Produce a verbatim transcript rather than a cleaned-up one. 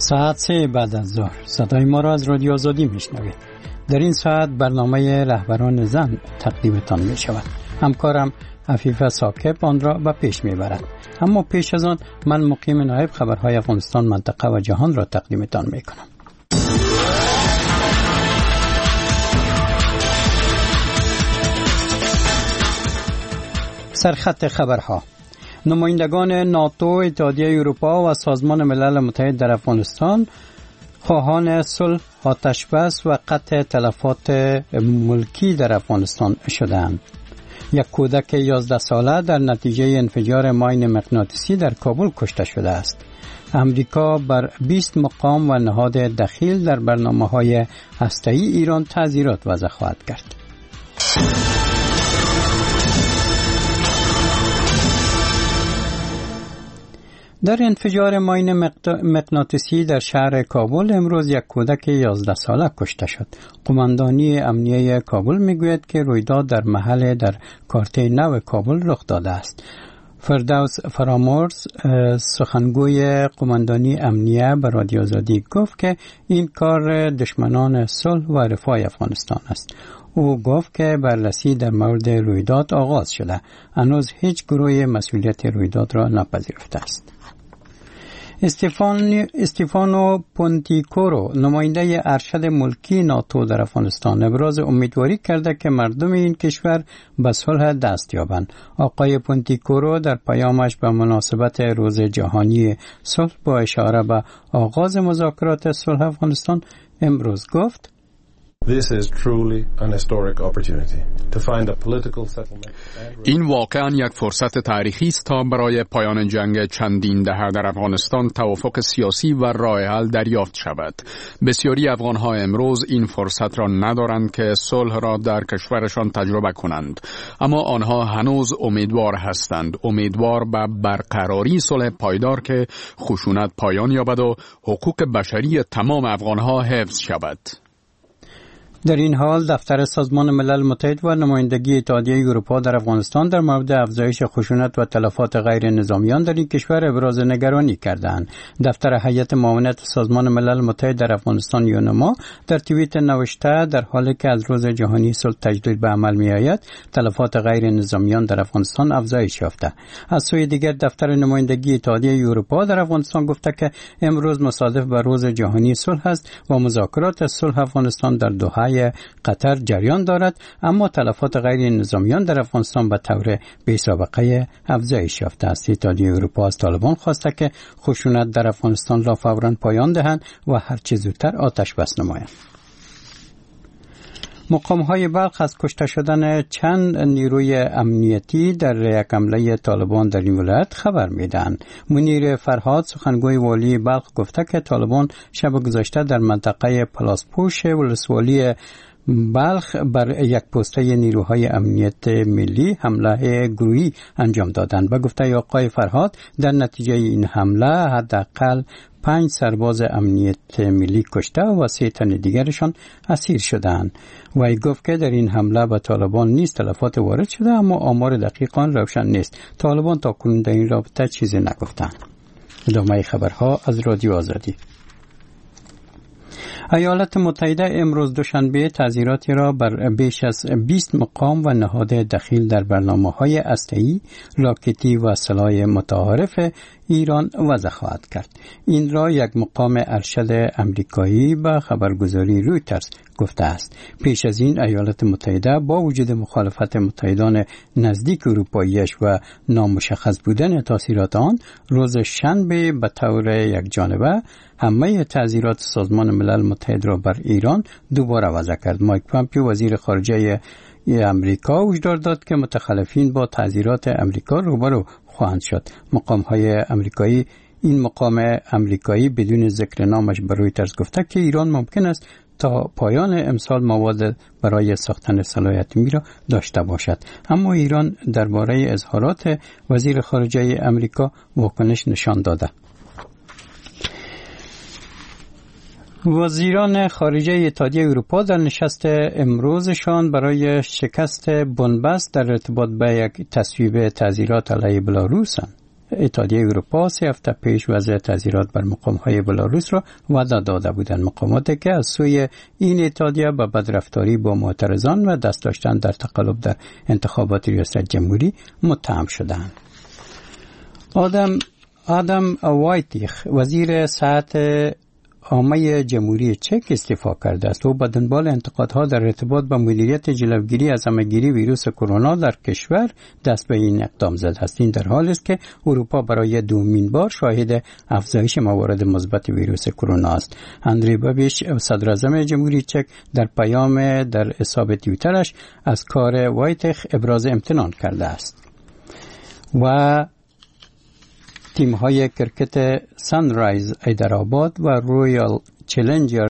ساعت سه بعد از ظهر صدای ما را از رادیو آزادی میشنوید. در این ساعت برنامه رهبران زن تقدیمتان می شود. همکارم عفیفه ثاقب آن را به پیش می برد. اما پیش از آن من مقیم نایب خبرهای افغانستان، منطقه و جهان را تقدیمتان می کنم. سرخط خبرها: نمایندگان ناتو، اتحادیه اروپا و سازمان ملل متحد در افغانستان خواهان صلح، آتش‌بس و قطع تلفات ملکی در افغانستان شدند. یک کودک یازده ساله در نتیجه انفجار ماین مغناطیسی در کابل کشته شده است. امریکا بر بیست مقام و نهاد دخیل در برنامه‌های هسته‌ای ایران تعزیرات وضع خواهد کرد. در انفجار ماین مغناطیسی در شهر کابل امروز یک کودک یازده ساله کشته شد. قماندانی امنیه کابل میگوید که رویداد در محل در کارته نو کابل رخ داده است. فردوس فرامرز، سخنگوی قماندانی امنیه، به رادیو آزادی گفت که این کار دشمنان صلح و رفاه افغانستان است. او گفت که بررسی در مورد رویداد آغاز شده. هنوز هیچ گروه مسئولیت رویداد را نپذیرفته است. استفان استفانو پونتیکورو، نماینده ارشد ملکی ناتو در افغانستان، ابراز امیدواری کرده که مردم این کشور به صلح دست یابند. آقای پونتیکورو در پیامش به مناسبت روز جهانی صلح با اشاره به آغاز مذاکرات صلح افغانستان امروز گفت: This is truly an historic opportunity to find a political settlement. این واقعاً یک فرصت تاریخی است تا برای پایان جنگ چندین دهه در افغانستان توافق سیاسی و راه حل دریافت شود. بسیاری افغان‌ها امروز این فرصت را ندارند که صلح را در کشورشان تجربه کنند، اما آنها هنوز امیدوار هستند، امیدوار به برقراری صلح پایدار که خشونت پایان یابد و حقوق بشری تمام افغان‌ها حفظ شود. در این حال دفتر سازمان ملل متحد و نمایندگی اتحادیه اروپا در افغانستان در مورد افزایش خشونت و تلفات غیر نظامیان در این کشور ابراز نگرانی کردند. دفتر هیئت معاونت سازمان ملل متحد در افغانستان یونما در توییت نوشته در حالی که از روز جهانی صلح تجدید به عمل می آید، تلفات غیر نظامیان در افغانستان افزایش یافته. از سوی دیگر دفتر نمایندگی اتحادیه اروپا در افغانستان گفته که امروز مصادف به روز جهانی صلح است و مذاکرات صلح افغانستان در دوحه قطر جریان دارد، اما تلفات غیر نظامیان در افغانستان به طور بی سابقه افزایش یافته است. اتحادیه اروپا از طالبان خواسته که خشونت در افغانستان را فوراً پایان دهند و هر چه زودتر آتش بس نمایند. مقام‌های بلخ از کشته شدن چند نیروی امنیتی در یک حمله طالبان در این ولایت خبر میدهند. منیر فرهاد، سخنگوی والی بلخ، گفته که طالبان شب گذشته در منطقه پلاسپوش ولسوالی بلخ بر یک پسته نیروهای امنیت ملی حمله گروهی انجام دادند. به گفته آقای فرهاد در نتیجه این حمله حداقل پنج سرباز امنیت ملی کشته و سه تن دیگرشان اسیر شدند. وی گفت که در این حمله به طالبان نیز تلفات وارد شده، اما آمار دقیق آن روشن نیست. طالبان تاکنون در این رابطه چیزی نگفتند. ادامه خبرها از رادیو آزادی. ایالات متحده امروز دوشنبه تعزیراتی را بر بیش از بیست مقام و نهاد دخیل در برنامه‌های هسته‌ای، راکتی و سلاح متعارف ایران وضع خواهد کرد. این را یک مقام ارشد امریکایی به خبرگزاری رویترز گفته است. پیش از این ایالات متحده با وجود مخالفت متحدان نزدیک اروپاییش و نامشخص بودن تاثیرات آن، روز شنبه به طور یکجانبه همه تعزیرات سازمان ملل متحد را بر ایران دوباره وضع کرد. مایک پامپیو، وزیر خارجه امریکا، هشدار داد که متخلفین با تعزیرات امریکا روبرو خواهند شد. مقام‌های امریکایی این مقام امریکایی بدون ذکر نامش به رویترز گفته که ایران ممکن است تا پایان امسال مواد برای ساختن سلاح اتمی را داشته باشد، اما ایران درباره اظهارات وزیر خارجه امریکا واکنش نشان داده. وزیران خارجه اتحادیه اروپا در نشست امروزشان برای شکست بنبست در ارتباط به یک تصویب تعزیرات علیه بلاروسند. اتحادیه اروپا سه هفته پیش وضع تعزیرات بر مقام‌های بلاروس را وعده داده بودند، مقاماتی که از سوی این اتحادیه به بدرفتاری با معترضان و دست داشتن در تقلب در انتخابات ریاست جمهوری متهم شدند. آدم آدم وایتیخ وزیر صحت عامه جمهوری چک استعفا کرده است. او به دنبال انتقادها در ارتباط با مدیریت جلوگیری از همه‌گیری ویروس کرونا در کشور دست به این اقدام زده است. این در حالی است که اروپا برای دومین بار شاهد افزایش موارد مثبت ویروس کرونا است. اندری بابیش صدر اعظم جمهوری چک در پیام در حساب توییترش از کار وایتیخ ابراز امتنان کرده است. و تیم‌های کرکت سانرایز حیدرآباد و رویال چلنجر